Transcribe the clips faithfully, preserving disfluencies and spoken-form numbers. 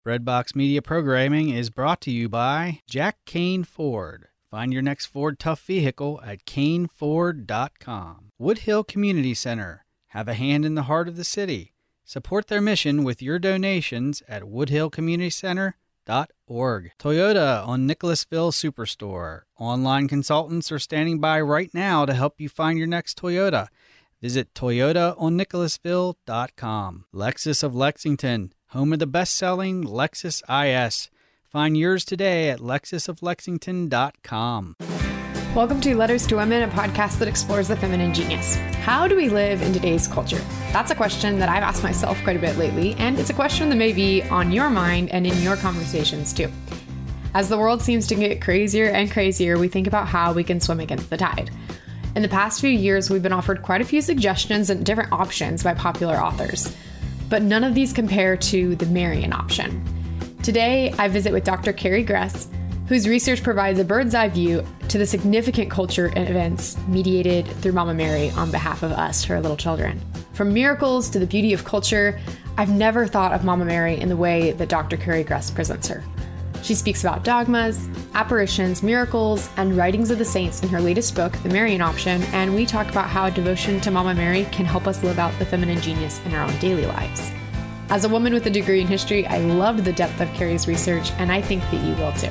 Breadbox Media programming is brought to you by Jack Kane Ford. Find your next Ford Tough vehicle at Kane Ford dot com. Woodhill Community Center. Have a hand in the heart of the city. Support their mission with your donations at woodhill community center dot org. Toyota on Nicholasville Superstore. Online consultants are standing by right now to help you find your next Toyota. Visit toyota on nicholasville dot com. Lexus of Lexington, home of the best-selling Lexus I S. Find yours today at lexus of lexington dot com. Welcome to Letters to Women, a podcast that explores the feminine genius. How do we live in today's culture? That's a question that I've asked myself quite a bit lately, and it's a question that may be on your mind and in your conversations too. As the world seems to get crazier and crazier, we think about how we can swim against the tide. In the past few years, we've been offered quite a few suggestions and different options by popular authors, but none of these compare to the Marian option. Today, I visit with Doctor Carrie Gress, whose research provides a bird's eye view to the significant culture and events mediated through Mama Mary on behalf of us, her little children. From miracles to the beauty of culture, I've never thought of Mama Mary in the way that Doctor Carrie Gress presents her. She speaks about dogmas, apparitions, miracles, and writings of the saints in her latest book, The Marian Option, and we talk about how devotion to Mama Mary can help us live out the feminine genius in our own daily lives. As a woman with a degree in history, I loved the depth of Carrie's research, and I think that you will too.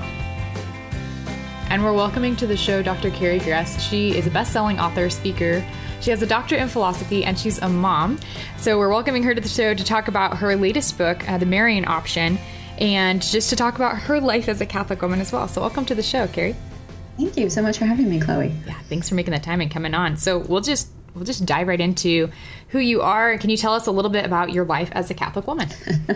And we're welcoming to the show Doctor Carrie Gress. She is a best-selling author, speaker. She has a doctorate in philosophy, and she's a mom. So we're welcoming her to the show to talk about her latest book, uh, The Marian Option, and just to talk about her life as a Catholic woman as well. So welcome to the show, Carrie. Thank you so much for having me, Chloe. Yeah, thanks for making the time and coming on. So we'll just we'll just dive right into who you are. Can you tell us a little bit about your life as a Catholic woman?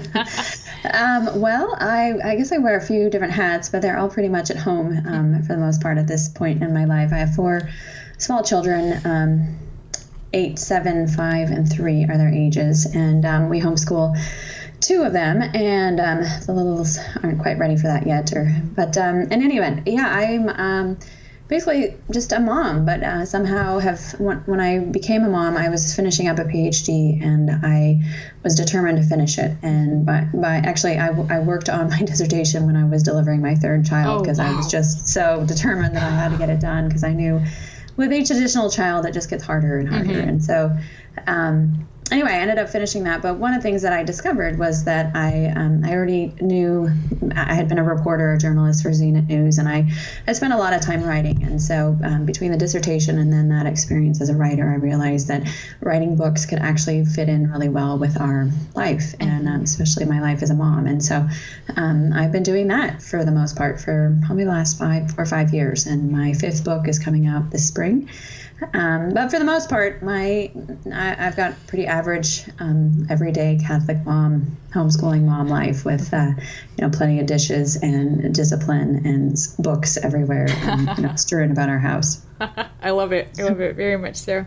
um, well, I, I guess I wear a few different hats, but they're all pretty much at home um, for the most part at this point in my life. I have four small children, um, eight, seven, five, and three are their ages, and um, we homeschool two of them, and um, the littles aren't quite ready for that yet. Or, but um, in any event, yeah, I'm um, basically just a mom, but uh, somehow have, when, when I became a mom, I was finishing up a PhD, and I was determined to finish it. And by, by actually, I, I worked on my dissertation when I was delivering my third child, because oh, wow. I was just so determined that I had to get it done, because I knew with each additional child, it just gets harder and harder. Mm-hmm. And so, um, Anyway, I ended up finishing that, but one of the things that I discovered was that I um, I already knew, I had been a reporter, a journalist for Zenit News, and I, I spent a lot of time writing. And so um, between the dissertation and then that experience as a writer, I realized that writing books could actually fit in really well with our life, and um, especially my life as a mom. And so um, I've been doing that for the most part for probably the last five or five years, and my fifth book is coming out this spring. Um, but for the most part, my I, I've got pretty average, um, everyday Catholic mom, homeschooling mom life with, uh, you know, plenty of dishes and discipline and books everywhere, and, you know, strewn about our house. I love it. I love it very much so.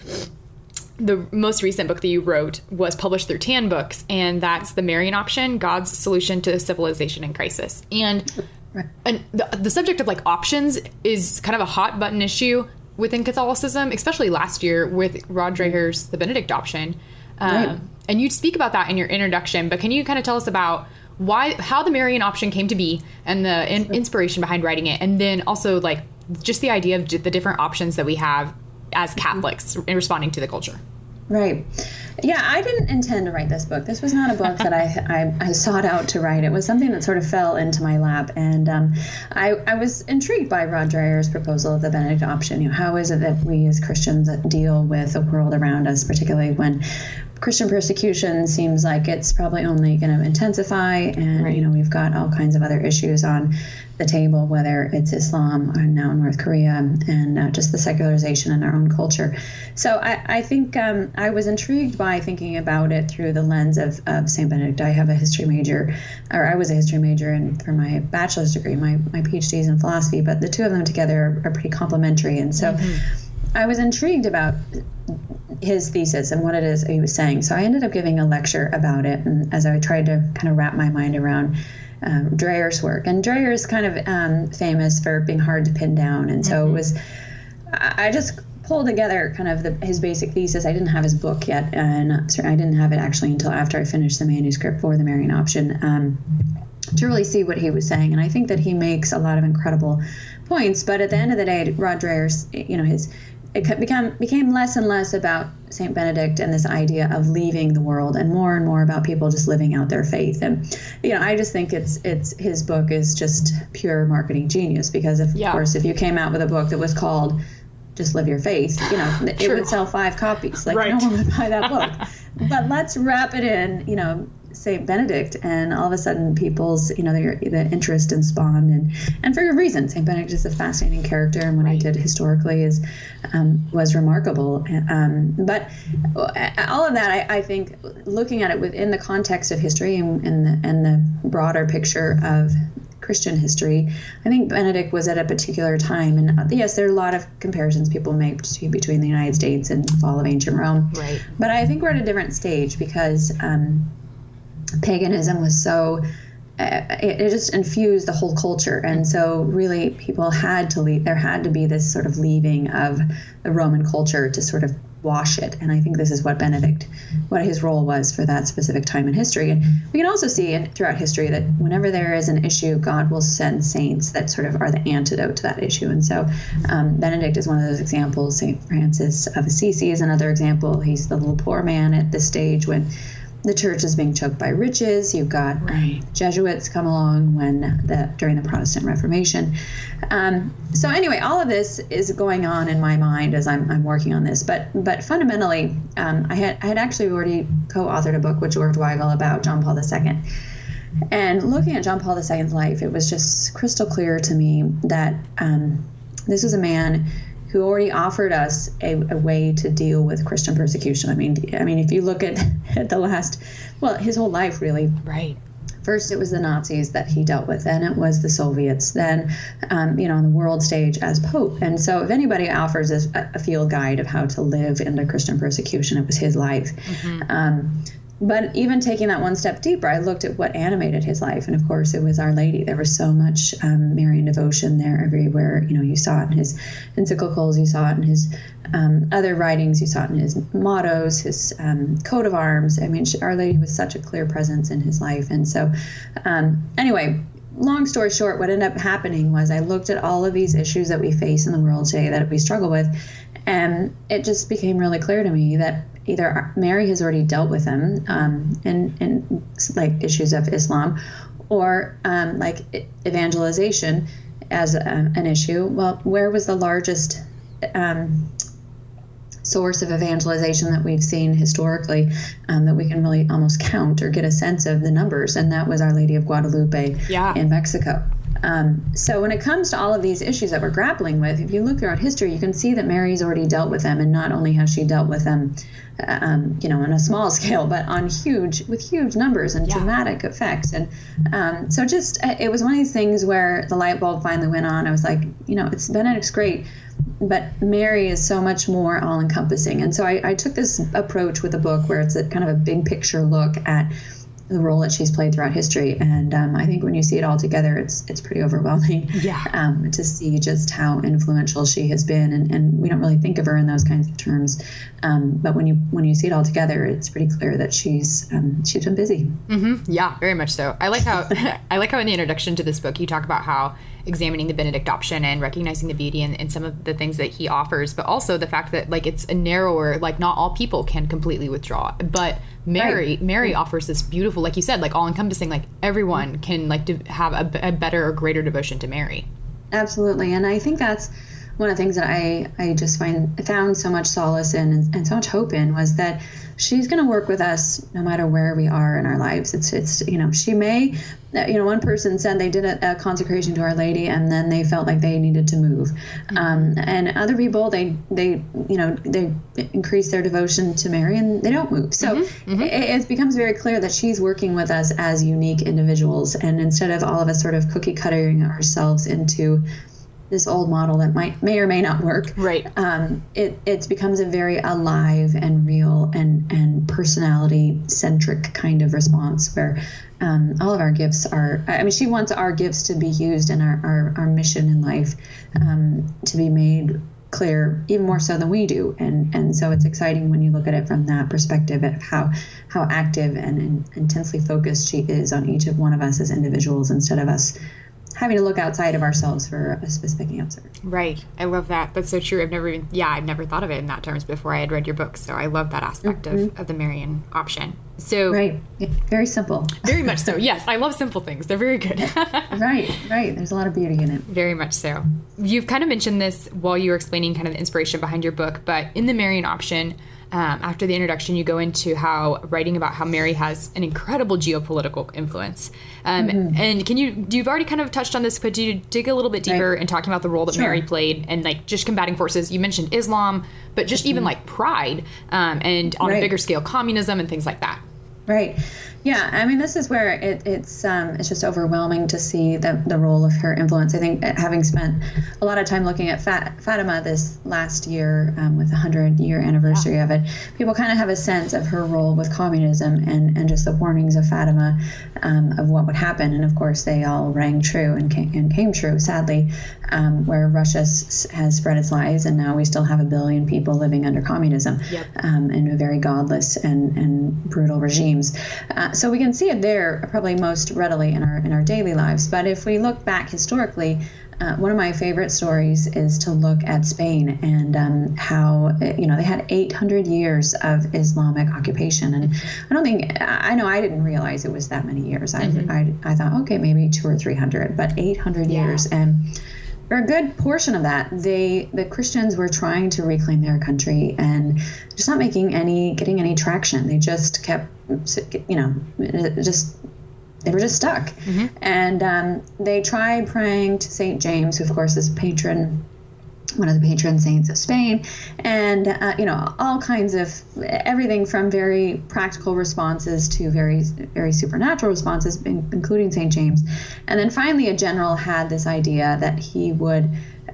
The most recent book that you wrote was published through Tan Books, and that's The Marian Option, God's Solution to Civilization in Crisis. And, right. and the, the subject of like options is kind of a hot button issue within Catholicism, especially last year with Rod Dreher's The Benedict Option. Um, right. And you speak about that in your introduction, but can you kind of tell us about why, how the Marian Option came to be and the in, inspiration behind writing it, and then also like just the idea of the different options that we have as Catholics in responding to the culture? Right. Yeah, I didn't intend to write this book. This was not a book that I, I, I sought out to write. It was something that sort of fell into my lap. And um, I, I was intrigued by Rod Dreher's proposal of the Benedict Option. You know, how is it that we as Christians deal with the world around us, particularly when Christian persecution seems like it's probably only going to intensify, and right. you know, we've got all kinds of other issues on the table, whether it's Islam or now North Korea, and uh, just the secularization in our own culture. So I, I think um, I was intrigued by thinking about it through the lens of, of Saint Benedict. I have a history major, or I was a history major, and for my bachelor's degree, my, my PhD is in philosophy, but the two of them together are, are pretty complementary. And so mm-hmm. I was intrigued about his thesis and what it is he was saying. So I ended up giving a lecture about it, and as I tried to kind of wrap my mind around um, Dreher's work. And Dreher is kind of um, famous for being hard to pin down, and so mm-hmm. it was, I just pulled together kind of the, his basic thesis. I didn't have his book yet, and I didn't have it actually until after I finished the manuscript for The Marian Option. Um, to really see what he was saying. And I think that he makes a lot of incredible points. But at the end of the day, Rod Dreher's, you know, his it became became less and less about Saint Benedict and this idea of leaving the world, and more and more about people just living out their faith. And you know, I just think it's it's his book is just pure marketing genius, because of yeah. course, if you came out with a book that was called Just Live Your Faith, you know, it True. would sell five copies. Like right. no one would buy that book. But let's wrap it in, you know, Saint Benedict, and all of a sudden people's, you know, their the interest in spawned, and and for good reason. Saint Benedict is a fascinating character, and what right. he did historically is um, was remarkable. Um, but all of that, I, I think, looking at it within the context of history and, and the and the broader picture of Christian history, I think Benedict was at a particular time, and uh, yes, there are a lot of comparisons people make between the United States and the fall of ancient Rome. Right. But I think we're at a different stage, because um, paganism was so, uh, it, it just infused the whole culture. And so really people had to leave, there had to be this sort of leaving of the Roman culture to sort of wash it. And I think this is what Benedict, what his role was for that specific time in history. And we can also see in, throughout history that whenever there is an issue, God will send saints that sort of are the antidote to that issue. And so um, Benedict is one of those examples. Saint Francis of Assisi is another example. He's the little poor man at this stage when the church is being choked by riches. You've got right. Jesuits come along when the during the Protestant Reformation. Um, so anyway, all of this is going on in my mind as I'm, I'm working on this. But but fundamentally, um, I had I had actually already co-authored a book with George Weigel about John Paul the Second. And looking at John Paul the Second's life, it was just crystal clear to me that um, this was a man who already offered us a, a way to deal with Christian persecution. I mean, I mean, if you look at, at the last, well, his whole life really. Right. First, it was the Nazis that he dealt with, then it was the Soviets, then, um, you know, on the world stage as Pope. And so if anybody offers a, a field guide of how to live into Christian persecution, it was his life. Mm-hmm. Um, But even taking that one step deeper, I looked at what animated his life. And of course, it was Our Lady. There was so much um, Marian devotion there everywhere. You know, you saw it in his encyclicals, you saw it in his um, other writings, you saw it in his mottos, his um, coat of arms. I mean, Our Lady was such a clear presence in his life. And so um, anyway, long story short, what ended up happening was I looked at all of these issues that we face in the world today that we struggle with. And it just became really clear to me that either Mary has already dealt with them um, in, in like issues of Islam, or um, like evangelization as a, an issue. Well, where was the largest um, source of evangelization that we've seen historically um, that we can really almost count or get a sense of the numbers? And that was Our Lady of Guadalupe yeah. in Mexico. Um, so when it comes to all of these issues that we're grappling with, if you look throughout history, you can see that Mary's already dealt with them, and not only has she dealt with them, uh, um, you know, on a small scale, but on huge, with huge numbers and yeah. dramatic effects. And um, so just, it was one of these things where the light bulb finally went on. I was like, you know, it's Benedict's great, but Mary is so much more all-encompassing. And so I, I took this approach with the book where it's a kind of a big picture look at the role that she's played throughout history. And um, I think when you see it all together, it's it's pretty overwhelming yeah. um, to see just how influential she has been. And, and we don't really think of her in those kinds of terms. Um, but when you when you see it all together, it's pretty clear that she's um, she's been busy. Mm-hmm. Yeah, very much so. I like how I like how in the introduction to this book, you talk about how examining the Benedict option and recognizing the beauty in, in some of the things that he offers, but also the fact that like it's a narrower, like not all people can completely withdraw, but Mary, right. Mary offers this beautiful, like you said, like all encompassing, like everyone can like de- have a, a better or greater devotion to Mary. Absolutely. And I think that's one of the things that I, I just find found so much solace in and, and so much hope in was that she's going to work with us no matter where we are in our lives. It's, it's, you know, she may, you know, one person said they did a, a consecration to Our Lady and then they felt like they needed to move. Mm-hmm. Um, and other people, they, they, you know, they increase their devotion to Mary and they don't move. So mm-hmm. Mm-hmm. It, it becomes very clear that she's working with us as unique individuals. And instead of all of us sort of cookie cuttering ourselves into this old model that might may or may not work, right? Um, it it becomes a very alive and real and and personality centric kind of response where um, all of our gifts are. I mean, she wants our gifts to be used in our our, our mission in life, um, to be made clear, even more so than we do. And and so it's exciting when you look at it from that perspective of how how active and, and intensely focused she is on each of one of us as individuals, instead of us having to look outside of ourselves for a specific answer. Right. I love that. That's so true. I've never even, yeah, I've never thought of it in that terms before I had read your book. So I love that aspect mm-hmm. of, of the Marian option. So right. Yeah, very simple. Very much so. Yes. I love simple things. They're very good. Right. Right. There's a lot of beauty in it. Very much so. You've kind of mentioned this while you were explaining kind of the inspiration behind your book, but in the Marian option, Um, after the introduction, you go into how writing about how Mary has an incredible geopolitical influence. Um, mm-hmm. And can you, you've already kind of touched on this, but do you dig a little bit deeper right. in talking about the role that sure. Mary played and like just combating forces? You mentioned Islam, but just mm-hmm. even like pride um, and on right. a bigger scale, communism and things like that. Right. Yeah, I mean, this is where it, it's um, it's just overwhelming to see the, the role of her influence. I think having spent a lot of time looking at Fat, Fatima this last year um, with the hundred-year anniversary yeah. of it, people kind of have a sense of her role with communism and, and just the warnings of Fatima um, of what would happen. And, of course, they all rang true and came, and came true, sadly, um, where Russia s- has spread its lies, and now we still have a billion people living under communism yep. um, in a very godless and, and brutal regimes. Uh, So we can see it there probably most readily in our in our daily lives. But if we look back historically, uh, one of my favorite stories is to look at Spain and um, how, you know, they had eight hundred years of Islamic occupation. And I don't think, I know I didn't realize it was that many years. I mm-hmm. I, I thought, okay, maybe two or three hundred, but eight hundred yeah. years. And for a good portion of that, they the Christians were trying to reclaim their country and just not making any, getting any traction. They just kept, you know, just, they were just stuck. Mm-hmm. And um, they tried praying to Saint James, who of course is patron, one of the patron saints of Spain, and, uh, you know, all kinds of, everything from very practical responses to very, very supernatural responses, including Saint James. And then finally a general had this idea that he would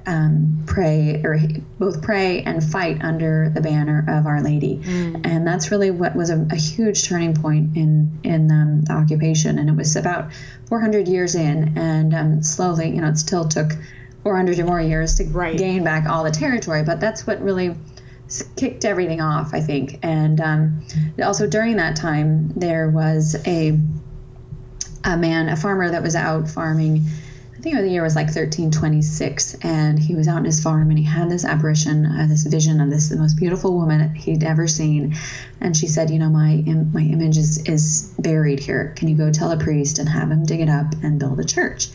um, pray, or he, both pray and fight under the banner of Our Lady. Mm. And that's really what was a, a huge turning point in, in um, the occupation. And it was about four hundred years in, and um, slowly, you know, it still took four hundred or more years to right. gain back all the territory, but that's what really kicked everything off, I think. And um, also during that time, there was a a man, a farmer that was out farming. I think the year was like thirteen twenty-six, and he was out on his farm, and he had this apparition, uh, this vision of this the most beautiful woman he'd ever seen. And she said, you know, my im- my image is is buried here. Can you go tell a priest and have him dig it up and build a church?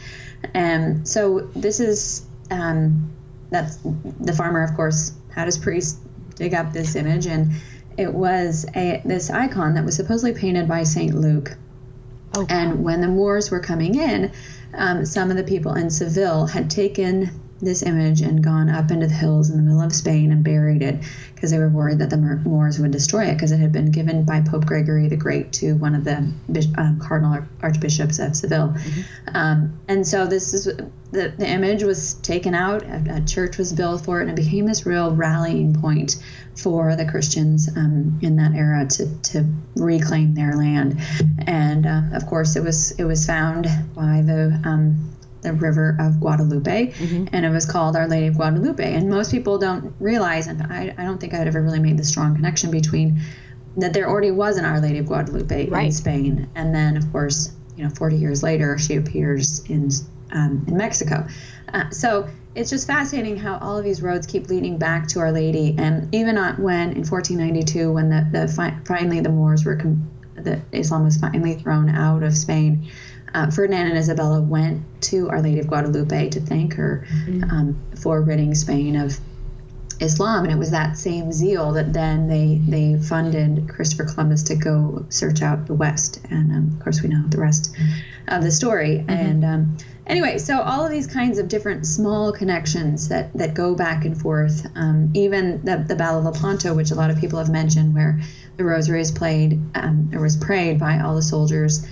And so this is, um, that's, the farmer, of course, had his priest dig up this image, and it was a this icon that was supposedly painted by Saint Luke. Oh, and when the Moors were coming in, um, some of the people in Seville had taken this image and gone up into the hills in the middle of Spain and buried it because they were worried that the Moors would destroy it, because it had been given by Pope Gregory the Great to one of the um, cardinal archbishops of Seville. Mm-hmm. Um, and so this is the, the image was taken out, a, a church was built for it, and it became this real rallying point for the Christians um, in that era to, to reclaim their land. And uh, of course, it was it was found by the um, the river of Guadalupe, mm-hmm. and it was called Our Lady of Guadalupe. And most people don't realize, and I, I don't think I'd ever really made the strong connection between that there already was an Our Lady of Guadalupe right. in Spain, and then of course, you know, forty years later, she appears in um, in Mexico. Uh, so it's just fascinating how all of these roads keep leading back to Our Lady. And even when in fourteen ninety-two, when the, the fi- finally the Moors were, com- the Islam was finally thrown out of Spain, Uh, Ferdinand and Isabella went to Our Lady of Guadalupe to thank her mm-hmm. um, for ridding Spain of Islam. And it was that same zeal that then they, they funded Christopher Columbus to go search out the West. And um, of course, we know the rest of the story. Mm-hmm. And um, anyway, so all of these kinds of different small connections that, that go back and forth, um, even the, the Battle of Lepanto, which a lot of people have mentioned, where the rosary is played um, or was prayed by all the soldiers.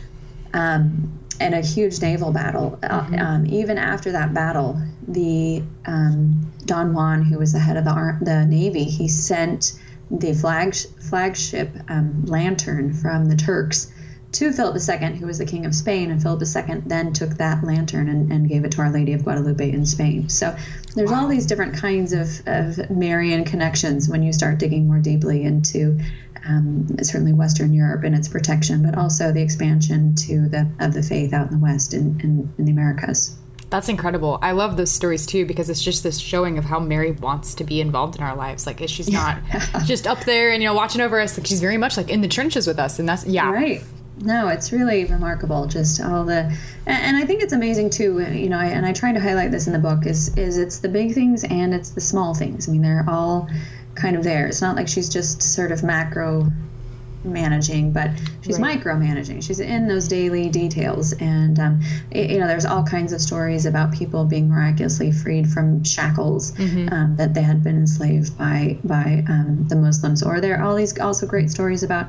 Um, and a huge naval battle. Mm-hmm. Uh, um, even after that battle, the um, Don Juan, who was the head of the Ar- the Navy, he sent the flag flagship um, lantern from the Turks to Philip the Second, who was the king of Spain, and Philip the Second then took that lantern and, and gave it to Our Lady of Guadalupe in Spain. So there's wow. all these different kinds of, of Marian connections when you start digging more deeply into um, certainly Western Europe and its protection, but also the expansion to the of the faith out in the West and in, in, in the Americas. That's incredible. I love those stories too, because it's just this showing of how Mary wants to be involved in our lives. Like, she's not just up there and, you know, watching over us. Like, she's very much like in the trenches with us. And that's, yeah. Right. No, it's really remarkable. Just all the, and, and I think it's amazing too, you know, I, and I try to highlight this in the book is, is it's the big things and it's the small things. I mean, they're all kind of there. It's not like she's just sort of macro managing, but she's right. micromanaging. She's in those daily details, and um, it, you know, there's all kinds of stories about people being miraculously freed from shackles mm-hmm. um, that they had been enslaved by by um, the Muslims. Or there are all these also great stories about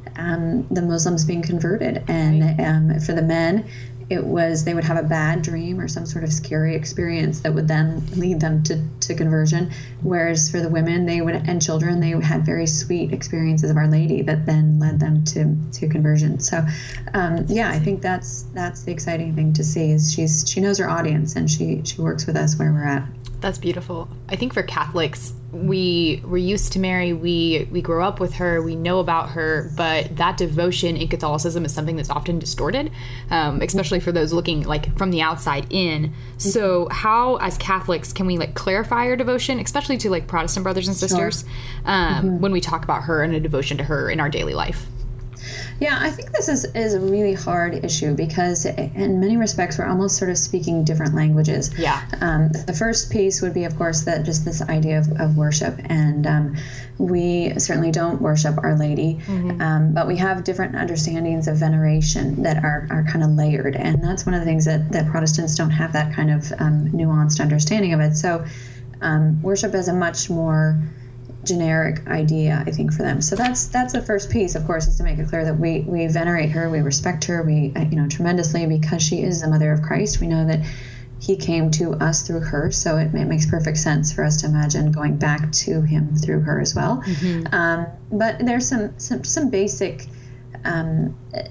um, the Muslims being converted, and right. um, for the men, it was they would have a bad dream or some sort of scary experience that would then lead them to, to conversion. Whereas for the women, they would and children, they had very sweet experiences of Our Lady that then led them to, to conversion. So, um, yeah, I think that's that's the exciting thing to see is she's she knows her audience and she she works with us where we're at. That's beautiful. I think for Catholics, we we're used to Mary. We we grow up with her. We know about her, but that devotion in Catholicism is something that's often distorted, um, especially for those looking like from the outside in. So, how as Catholics can we like clarify our devotion, especially to like Protestant brothers and sisters, sure. um, mm-hmm. when we talk about her and a devotion to her in our daily life? Yeah, I think this is, is a really hard issue because in many respects, we're almost sort of speaking different languages. Yeah. Um, the first piece would be, of course, that just this idea of, of worship. And um, we certainly don't worship Our Lady, mm-hmm. um, but we have different understandings of veneration that are, are kind of layered. And that's one of the things that, that Protestants don't have that kind of um, nuanced understanding of it. So um, worship is a much more generic idea, I think, for them. So that's that's the first piece, of course, is to make it clear that we we venerate her, we respect her, we you know tremendously because she is the mother of Christ. We know that he came to us through her, so it, it makes perfect sense for us to imagine going back to him through her as well. Mm-hmm. Um, but there's some some some basic um,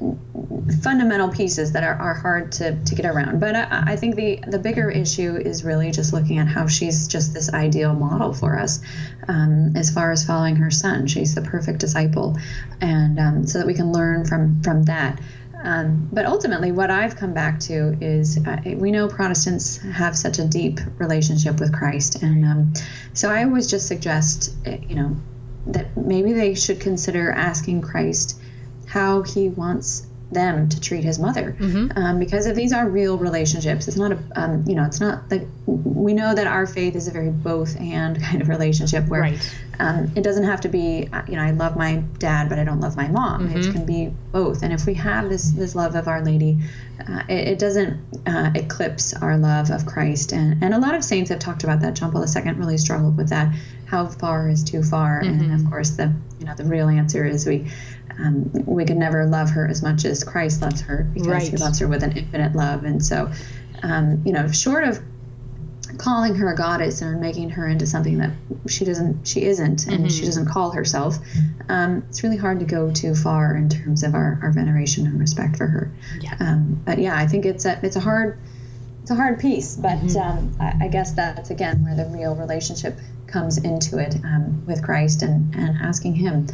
fundamental pieces that are, are hard to, to get around. But I, I think the, the bigger issue is really just looking at how she's just this ideal model for us um, as far as following her son. She's the perfect disciple, and um, so that we can learn from, from that. Um, but ultimately, what I've come back to is uh, we know Protestants have such a deep relationship with Christ. And um, so I always just suggest, you know, that maybe they should consider asking Christ how he wants them to treat his mother, mm-hmm. um, because if these are real relationships, it's not a, um, you know, it's not like we know that our faith is a very both and kind of relationship where right. um, it doesn't have to be, you know, I love my dad, but I don't love my mom. Mm-hmm. It can be both. And if we have this, this love of Our Lady, uh, it, it doesn't uh, eclipse our love of Christ. And, and a lot of saints have talked about that. John Paul the Second really struggled with that. How far is too far? Mm-hmm. And of course, the, you know, the real answer is we, Um, we could never love her as much as Christ loves her, because right. he loves her with an infinite love. And so, um, you know, short of calling her a goddess or making her into something that she doesn't, she isn't, and mm-hmm. she doesn't call herself, um, it's really hard to go too far in terms of our, our veneration and respect for her. Yeah. Um, but yeah, I think it's a, it's a hard, it's a hard piece, but mm-hmm. um, I, I guess that's again where the real relationship comes into it um, with Christ and, and asking him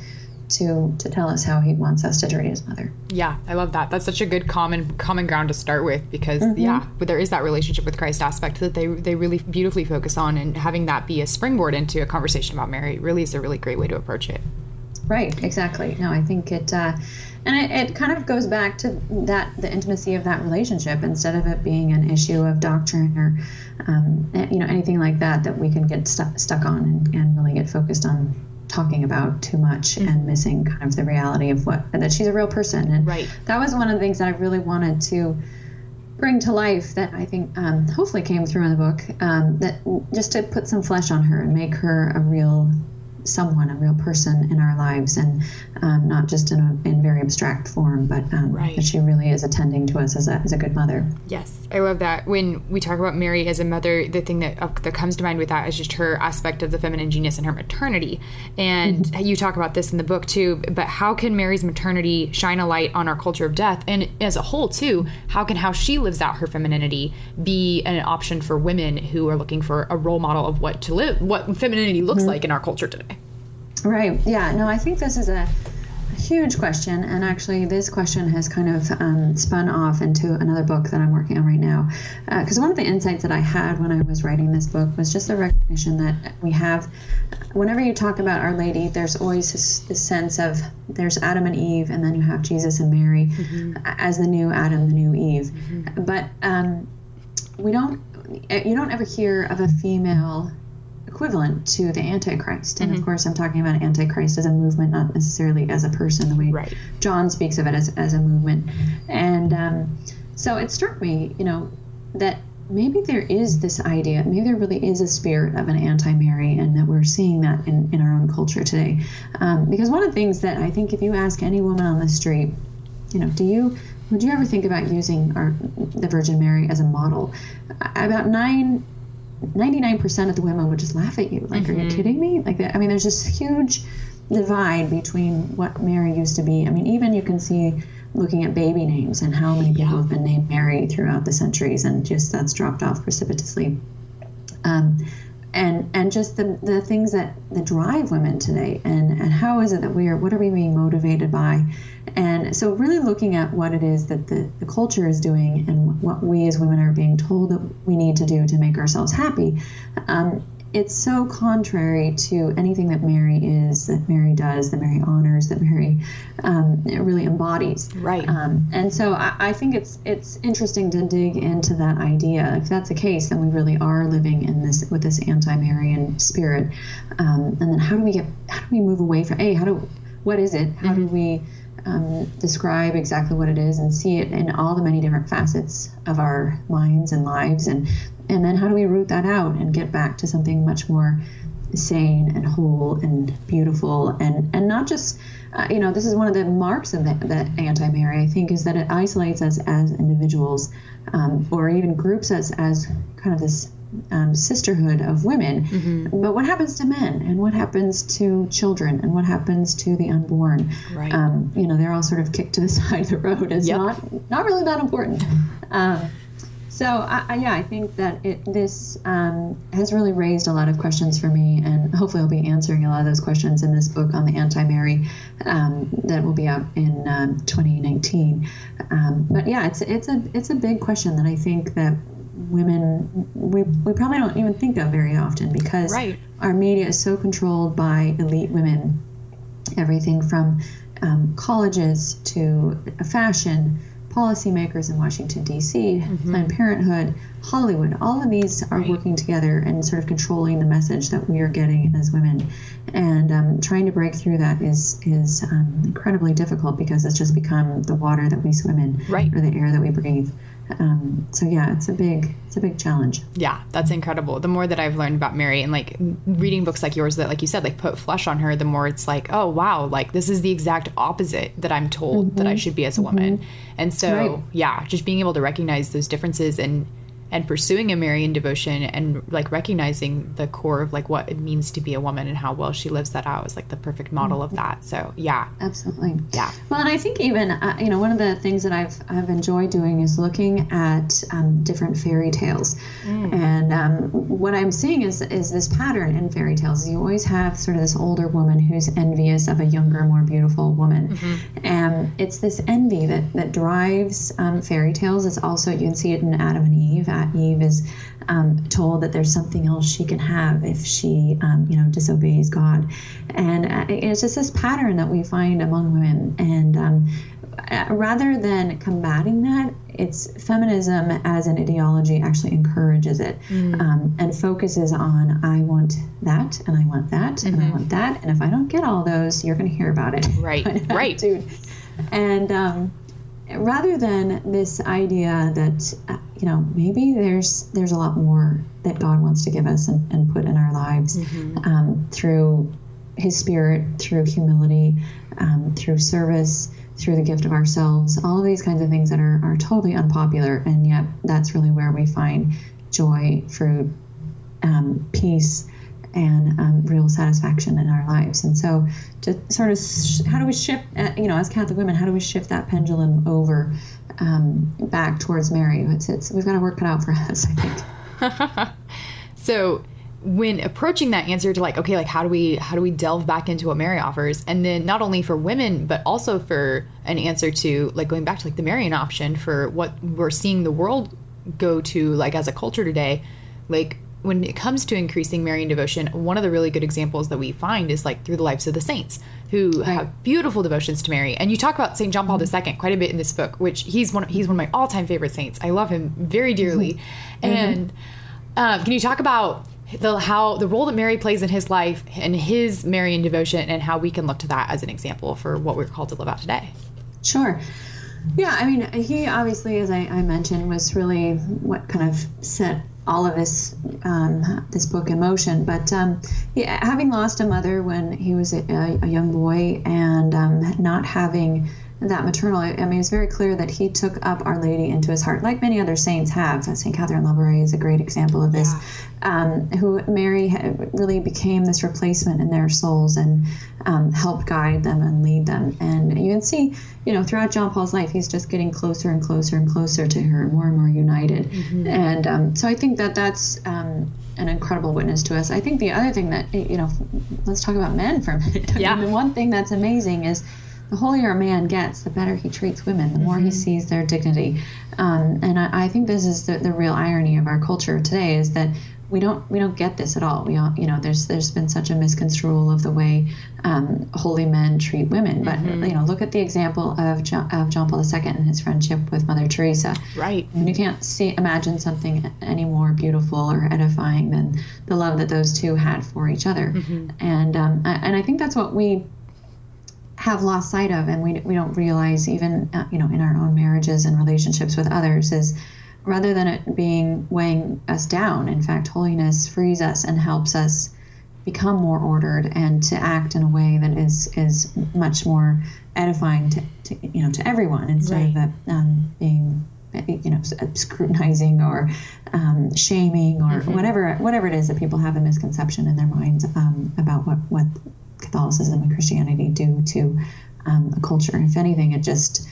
to to tell us how he wants us to treat his mother. Yeah, I love that. That's such a good common common ground to start with, because mm-hmm. yeah, but there is that relationship with Christ aspect that they they really beautifully focus on, and having that be a springboard into a conversation about Mary really is a really great way to approach it. Right, exactly. No, I think it, uh, and it, it kind of goes back to that, the intimacy of that relationship, instead of it being an issue of doctrine or, um, you know, anything like that, that we can get stu- stuck on and, and really get focused on talking about too much mm-hmm. and missing kind of the reality of what, that she's a real person. And right. that was one of the things that I really wanted to bring to life, that I think um, hopefully came through in the book, um, that just to put some flesh on her and make her a real someone, a real person in our lives, and um, not just in a in very abstract form, but um, right. that she really is attending to us as a, as a good mother. Yes, I love that. When we talk about Mary as a mother, the thing that uh, that comes to mind with that is just her aspect of the feminine genius and her maternity. And mm-hmm. you talk about this in the book too, but how can Mary's maternity shine a light on our culture of death? And as a whole too, how can how she lives out her femininity be an option for women who are looking for a role model of what to live, what femininity looks mm-hmm. like in our culture today? Right. Yeah. No, I think this is a, a huge question. And actually, this question has kind of um, spun off into another book that I'm working on right now. Because uh, one of the insights that I had when I was writing this book was just the recognition that we have, whenever you talk about Our Lady, there's always this, this sense of there's Adam and Eve, and then you have Jesus and Mary mm-hmm. as the new Adam, the new Eve. Mm-hmm. But um, we don't, you don't ever hear of a female equivalent to the Antichrist. And mm-hmm. of course, I'm talking about Antichrist as a movement, not necessarily as a person, the way right. John speaks of it as, as a movement. And um, so it struck me, you know, that maybe there is this idea, maybe there really is a spirit of an anti-Mary, and that we're seeing that in, in our own culture today. Um, because one of the things that I think if you ask any woman on the street, you know, do you, would you ever think about using our, the Virgin Mary as a model? About nine ninety-nine percent of the women would just laugh at you. Like, mm-hmm. are you kidding me? Like, I mean, there's this huge divide between what Mary used to be. I mean, even you can see looking at baby names and how many people yeah. have been named Mary throughout the centuries, and just that's dropped off precipitously. Um, and and just the the things that, that drive women today, and, and how is it that we are, what are we being motivated by? And so really looking at what it is that the, the culture is doing and what we as women are being told that we need to do to make ourselves happy. Um, it's so contrary to anything that Mary is, that Mary does, that Mary honors, that Mary um, really embodies. Right. Um, and so I, I think it's it's interesting to dig into that idea. If that's the case, then we really are living in this with this anti-Marian spirit. Um, and then how do we get? How do we move away from? A, how do? What is it? How mm-hmm. do we um, describe exactly what it is and see it in all the many different facets of our minds and lives, and and then how do we root that out and get back to something much more sane and whole and beautiful, and and not just uh, you know, this is one of the marks of the, the anti-Mary, I think, is that it isolates us as individuals, um, or even groups us as kind of this Um, sisterhood of women. Mm-hmm. But what happens to men, and what happens to children, and what happens to the unborn? Right. Um, you know, they're all sort of kicked to the side of the road as yep. not not really that important. Um, so I, I, yeah, I think that it, this um, has really raised a lot of questions for me, and hopefully I'll be answering a lot of those questions in this book on the anti-Mary um, that will be out in um, twenty nineteen. Um, but yeah, it's it's a it's a big question that I think that women we we probably don't even think of very often, because right. our media is so controlled by elite women. Everything from um, colleges to fashion, policymakers in Washington, D C, mm-hmm. Planned Parenthood, Hollywood, all of these are right. working together and sort of controlling the message that we are getting as women. And um, trying to break through that is is um, incredibly difficult, because it's just become the water that we swim in, right. or the air that we breathe. Um, so yeah, it's a big, it's a big challenge. Yeah, that's incredible. The more that I've learned about Mary, and like reading books like yours that, like you said, like put flesh on her, the more it's like, oh wow, like this is the exact opposite that I'm told mm-hmm. that I should be as a woman. Mm-hmm. And so right. yeah, just being able to recognize those differences and and pursuing a Marian devotion, and like recognizing the core of like what it means to be a woman and how well she lives that out is like the perfect model mm-hmm. of that. So yeah, absolutely. Yeah. Well, and I think even uh, you know, one of the things that I've I've enjoyed doing is looking at um, different fairy tales, mm. and um, what I'm seeing is is this pattern in fairy tales. You always have sort of this older woman who's envious of a younger, more beautiful woman, mm-hmm. and it's this envy that that drives um, fairy tales. It's also, you can see it in Adam and Eve. Eve is um, told that there's something else she can have if she, um, you know, disobeys God, and uh, it's just this pattern that we find among women. And um, rather than combating that, it's feminism as an ideology actually encourages it, mm. um, and focuses on, I want that, and I want that, mm-hmm. and I want that, and if I don't get all those, you're going to hear about it. Right, right, dude. And um, rather than this idea that, uh, you know, maybe there's there's a lot more that God wants to give us and, and put in our lives, mm-hmm. um, through his spirit through humility, um, through service, through the gift of ourselves, all of these kinds of things that are, are totally unpopular. And yet that's really where we find joy, fruit, um, peace, and um, real satisfaction in our lives. And so to sort of, sh- how do we shift, uh, you know, as Catholic women, how do we shift that pendulum over um, back towards Mary? It's, it's, we've got to work it out for us, I think. So when approaching that answer to like, okay, like how do we, how do we delve back into what Mary offers? And then not only for women, but also for an answer to like going back to like the Marian option for what we're seeing the world go to like as a culture today, like when it comes to increasing Marian devotion, one of the really good examples that we find is like through the lives of the saints who right. have beautiful devotions to Mary. And you talk about Saint John Paul mm-hmm. the Second quite a bit in this book, which he's one, he's one of my all time favorite saints. I love him very dearly. Mm-hmm. And um, can you talk about the, how the role that Mary plays in his life and his Marian devotion and how we can look to that as an example for what we're called to live out today? Sure. Yeah, I mean, he obviously, as I, I mentioned, was really what kind of set all of this um, this book in motion. But um, yeah, having lost a mother when he was a, a young boy and um, not having that maternal, I mean, it was very clear that he took up Our Lady into his heart, like many other saints have. Saint Catherine Labouré is a great example of this, yeah. um, who Mary really became this replacement in their souls and um, helped guide them and lead them. And you can see, you know, throughout John Paul's life, he's just getting closer and closer and closer to her, more and more united. Mm-hmm. And um, so I think that that's um, an incredible witness to us. I think the other thing that, you know, let's talk about men for a minute. Yeah. I mean, the one thing that's amazing is the holier a man gets, the better he treats women, the more mm-hmm. he sees their dignity. Um, and I, I think this is the, the real irony of our culture today is that we don't we don't get this at all. We all, you know, there's there's been such a misconstrual of the way um, holy men treat women. But mm-hmm. you know, look at the example of John, of John Paul the Second and his friendship with Mother Teresa. Right. I mean, you can't see imagine something any more beautiful or edifying than the love that those two had for each other. Mm-hmm. And um, and I think that's what we have lost sight of, and we we don't realize even uh, you know in our own marriages and relationships with others is. Rather than it being weighing us down, in fact, holiness frees us and helps us become more ordered and to act in a way that is is much more edifying to, to you know to everyone instead right. of um, being you know scrutinizing or um, shaming or mm-hmm. whatever whatever it is that people have a misconception in their minds um, about what what Catholicism and Christianity do to um, a culture. If anything, it just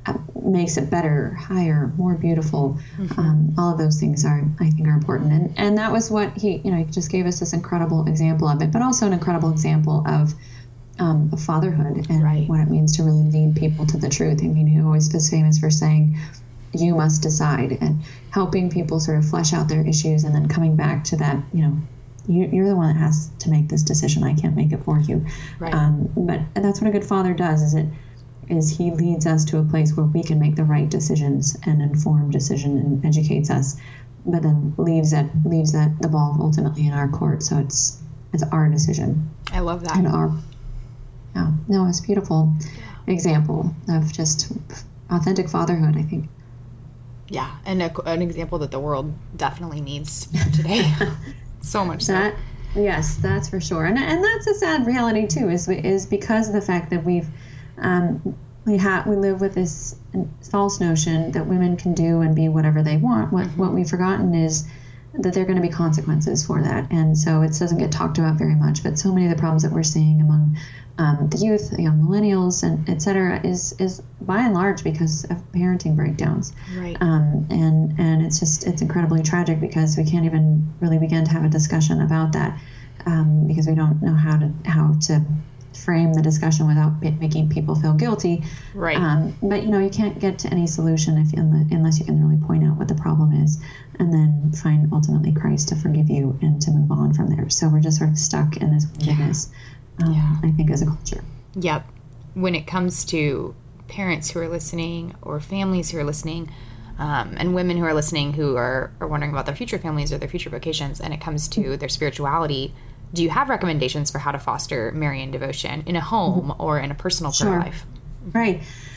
makes it better, higher, more beautiful. Mm-hmm. Um, all of those things are, I think, are important. And and that was what he, you know, he just gave us this incredible example of it, but also an incredible example of, um, of fatherhood and right. what it means to really lead people to the truth. I mean, he always was famous for saying, you must decide, and helping people sort of flesh out their issues and then coming back to that, you know, you, you're the one that has to make this decision. I can't make it for you. Right. Um, but that's what a good father does, is it is he leads us to a place where we can make the right decisions and informed decision and educates us, but then leaves that leaves that the ball ultimately in our court. So it's it's our decision. I love that. And our yeah, no, it's a beautiful yeah. example of just authentic fatherhood, I think. Yeah, and a, an example that the world definitely needs today. So much that, so. Yes, that's for sure. And and that's a sad reality too, is is because of the fact that we've Um, we have we live with this false notion that women can do and be whatever they want. What mm-hmm. what we've forgotten is that there are going to be consequences for that, and so it doesn't get talked about very much. But so many of the problems that we're seeing among um, the youth, young millennials, and et cetera, is is by and large because of parenting breakdowns. Right. Um, and and it's just it's incredibly tragic because we can't even really begin to have a discussion about that um, because we don't know how to how to. frame the discussion without making people feel guilty. Right. Um, but, you know, you can't get to any solution if unless you can really point out what the problem is and then find ultimately Christ to forgive you and to move on from there. So we're just sort of stuck in this wilderness, yeah. um, yeah. I think, as a culture. Yep. When it comes to parents who are listening or families who are listening um, and women who are listening who are, are wondering about their future families or their future vocations, and it comes to mm-hmm. their spirituality, do you have recommendations for how to foster Marian devotion in a home or in a personal prayer sure. life? Right.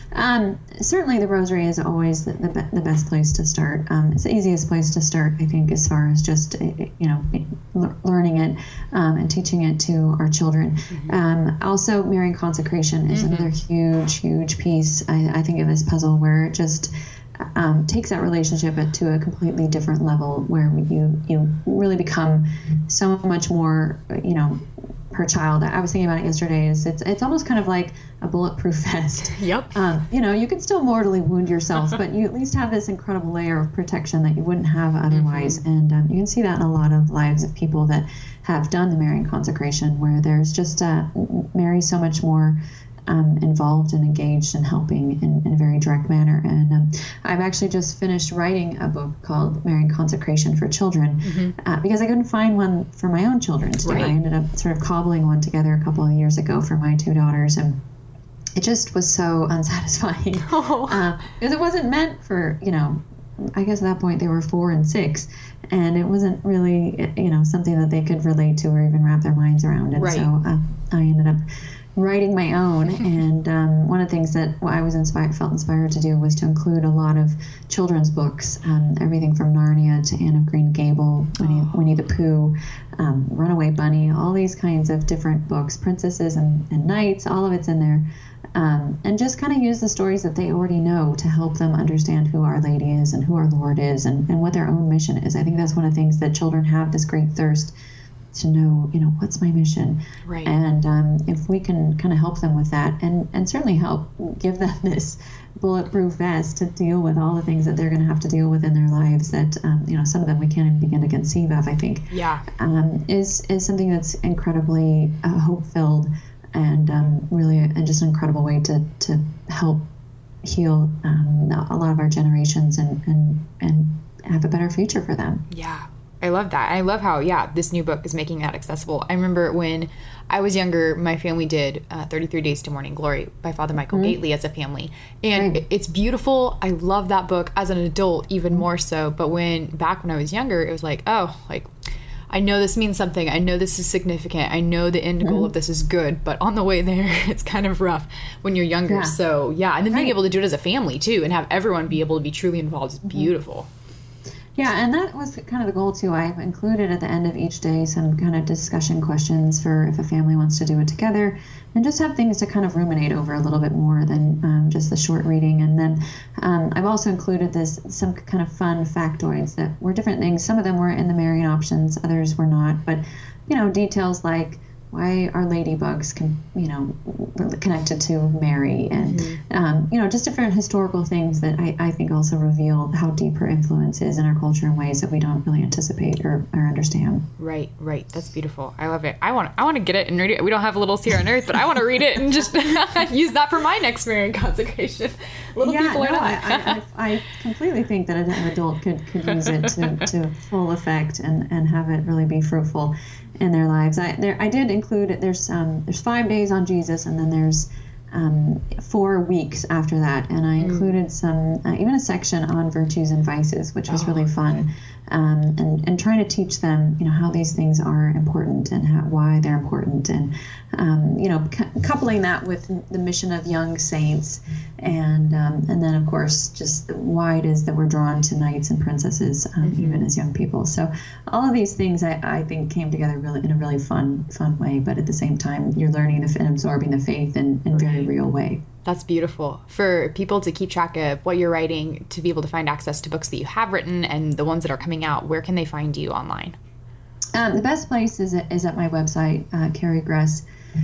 Um, certainly the rosary is always the, the, the best place to start. Um, it's the easiest place to start, I think, as far as just, you know, learning it um, and teaching it to our children. Mm-hmm. Um, also, Marian consecration is mm-hmm. another huge, huge piece, I, I think, of this puzzle, where it just um, takes that relationship to a completely different level, where you, you really become so much more, you know, per child. I was thinking about it yesterday. Is it's it's almost kind of like a bulletproof vest. Yep. Um, you know, you can still mortally wound yourself, but you at least have this incredible layer of protection that you wouldn't have otherwise. Mm-hmm. And um, you can see that in a lot of lives of people that have done the Marian consecration, where there's just uh, Mary's so much more Um, involved and engaged and helping in, in a very direct manner. And um, I've actually just finished writing a book called Marian Consecration for Children, mm-hmm. uh, because I couldn't find one for my own children to do. Right. I ended up sort of cobbling one together a couple of years ago for my two daughters, and it just was so unsatisfying. Oh. Uh, because it wasn't meant for, you know, I guess at that point they were four and six, and it wasn't really, you know, something that they could relate to or even wrap their minds around. And right. so uh, I ended up writing my own, and um, one of the things that I was inspired, felt inspired to do was to include a lot of children's books, um, everything from Narnia to Anne of Green Gable, Winnie, oh. Winnie the Pooh, um, Runaway Bunny, all these kinds of different books, princesses and, and knights, all of it's in there, um, and just kind of use the stories that they already know to help them understand who Our Lady is and who our Lord is, and, and what their own mission is. I think that's one of the things that children have, this great thirst to know, you know, what's my mission? Right. And um, if we can kind of help them with that, and, and certainly help give them this bulletproof vest to deal with all the things that they're going to have to deal with in their lives that, um, you know, some of them we can't even begin to conceive of, I think, yeah, um, is, is something that's incredibly uh, hope-filled and um, really a, just an incredible way to, to help heal um, a lot of our generations and, and, and have a better future for them. Yeah. I love that. I love how, yeah, this new book is making that accessible. I remember when I was younger, my family did uh, thirty-three Days to Morning Glory by Father Michael mm-hmm. Gately as a family. And right. it's beautiful. I love that book as an adult, even mm-hmm. more so. But when, back when I was younger, it was like, oh, like, I know this means something. I know this is significant. I know the end goal mm-hmm. of this is good. But on the way there, it's kind of rough when you're younger. Yeah. So, yeah. And then right. being able to do it as a family, too, and have everyone be able to be truly involved is beautiful. Mm-hmm. Yeah, and that was kind of the goal, too. I've included at the end of each day some kind of discussion questions for if a family wants to do it together, and just have things to kind of ruminate over a little bit more than um, just the short reading. And then um, I've also included this some kind of fun factoids that were different things. Some of them were in the Marian options, others were not. But, you know, details like why are ladybugs, con- you know, connected to Mary, and mm-hmm. um, you know, just different historical things that I, I think also reveal how deep her influence is in our culture in ways that we don't really anticipate or, or understand. Right, right. That's beautiful. I love it. I want, I want to get it and read it. We don't have littles here on Earth, but I want to read it and just use that for my next Marian consecration. Little yeah, people no, are not. I, I, I completely think that an adult could, could use it to, to full effect and, and have it really be fruitful in their lives. I there I did include it. There's um there's five days on Jesus, and then there's um four weeks after that, and I included mm. some uh, even a section on virtues and vices, which was oh, really fun. Okay. Um, and, and trying to teach them, you know, how these things are important and how, why they're important, and um, you know, cu- coupling that with the mission of young saints, and um, and then of course just why it is that we're drawn to knights and princesses, um, mm-hmm. even as young people. So all of these things I, I think came together really in a really fun fun way, but at the same time you're learning the, and absorbing the faith in in a very real way. That's beautiful. For people to keep track of what you're writing, to be able to find access to books that you have written and the ones that are coming out, where can they find you online? Um, the best place is, is at my website, uh, carrie gress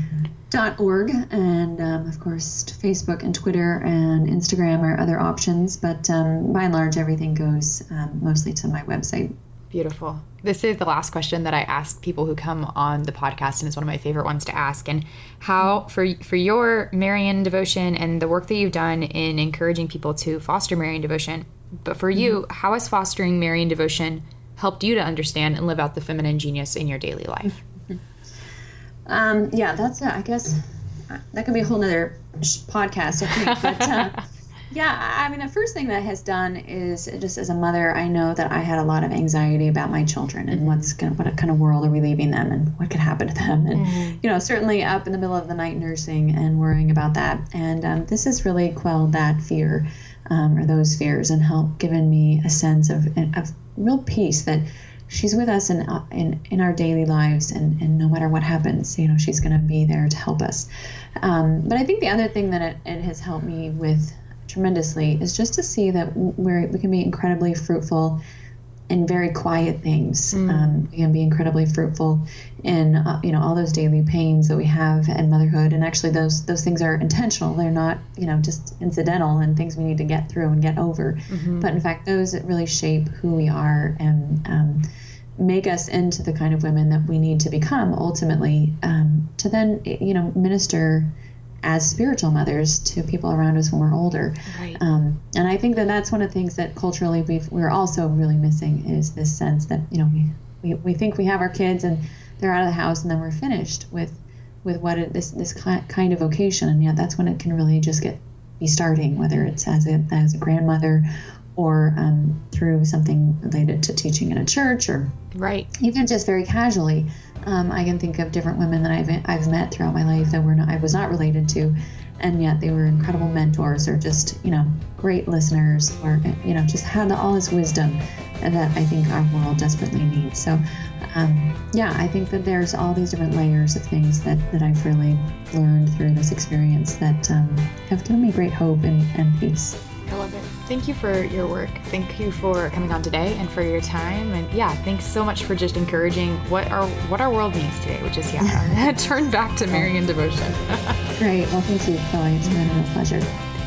dot org, and um, of course Facebook and Twitter and Instagram are other options, but um, by and large everything goes um, mostly to my website. Beautiful. This is the last question that I ask people who come on the podcast, and it's one of my favorite ones to ask. And how, for for your Marian devotion and the work that you've done in encouraging people to foster Marian devotion, but for you, mm-hmm. how has fostering Marian devotion helped you to understand and live out the feminine genius in your daily life? Um, yeah, that's, uh, I guess, uh, that could be a whole nother sh- podcast, I think. But, uh, Yeah, I mean, the first thing that has done is just as a mother, I know that I had a lot of anxiety about my children and what's going what kind of world are we leaving them and what could happen to them. And, mm-hmm. you know, certainly up in the middle of the night nursing and worrying about that. And um, this has really quelled that fear um, or those fears and helped given me a sense of, of real peace that she's with us in, in, in our daily lives. And, and no matter what happens, you know, she's going to be there to help us. Um, but I think the other thing that it, it has helped me with tremendously is just to see that we're, we can be incredibly fruitful in very quiet things. Mm. Um, we can be incredibly fruitful in uh, you know all those daily pains that we have in motherhood, and actually those those things are intentional. They're not you know just incidental and things we need to get through and get over. Mm-hmm. But in fact, those that really shape who we are and um, make us into the kind of women that we need to become ultimately um, to then you know minister as spiritual mothers to people around us when we're older. Right. Um, and I think that that's one of the things that culturally we've, we're also really missing is this sense that, you know, we, we, we think we have our kids and they're out of the house and then we're finished with, with what it, this, this kind of vocation. And yet that's when it can really just get, be starting, whether it's as a, as a grandmother or um, through something related to teaching in a church or right. even just very casually. Um, I can think of different women that I've I've met throughout my life that were not, I was not related to, and yet they were incredible mentors or just you know great listeners or you know just had all this wisdom that I think our world desperately needs. So um, yeah, I think that there's all these different layers of things that, that I've really learned through this experience that um, have given me great hope and, and peace. I love it. Thank you for your work. Thank you for coming on today and for your time. And yeah, thanks so much for just encouraging what our what our world needs today, which is yeah, turn back to Mary in devotion. Great. Well, thank you, Chloe. It's been a real pleasure.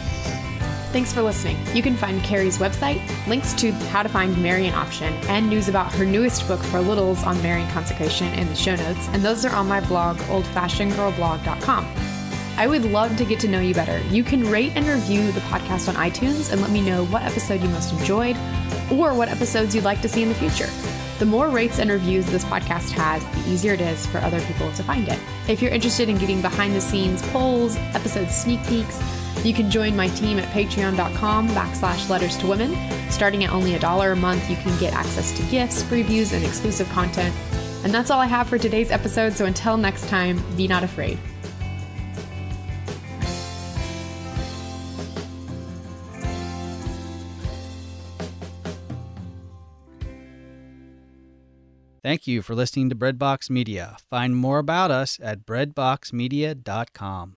Thanks for listening. You can find Carrie's website, links to how to find Mary in Option, and news about her newest book for littles on Mary and consecration in the show notes. And those are on my blog, old fashioned girl blog dot com. I would love to get to know you better. You can rate and review the podcast on iTunes and let me know what episode you most enjoyed or what episodes you'd like to see in the future. The more rates and reviews this podcast has, the easier it is for other people to find it. If you're interested in getting behind the scenes polls, episode sneak peeks, you can join my team at patreon.com backslash letters to women. Starting at only a dollar a month, you can get access to gifts, previews, and exclusive content. And that's all I have for today's episode. So until next time, be not afraid. Thank you for listening to Breadbox Media. Find more about us at breadbox media dot com.